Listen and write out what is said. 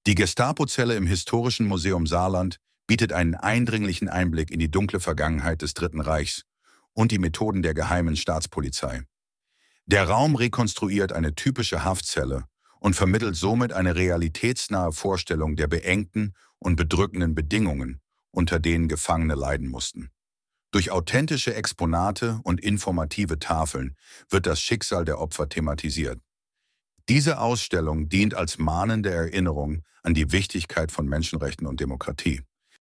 Die Gestapo-Zelle im Historischen Museum Saarland bietet einen eindringlichen Einblick in die dunkle Vergangenheit des Dritten Reichs und die Methoden der geheimen Staatspolizei. Der Raum rekonstruiert eine typische Haftzelle und vermittelt somit eine realitätsnahe Vorstellung der beengten und bedrückenden Bedingungen, unter denen Gefangene leiden mussten. Durch authentische Exponate und informative Tafeln wird das Schicksal der Opfer thematisiert. Diese Ausstellung dient als mahnende Erinnerung an die Wichtigkeit von Menschenrechten und Demokratie.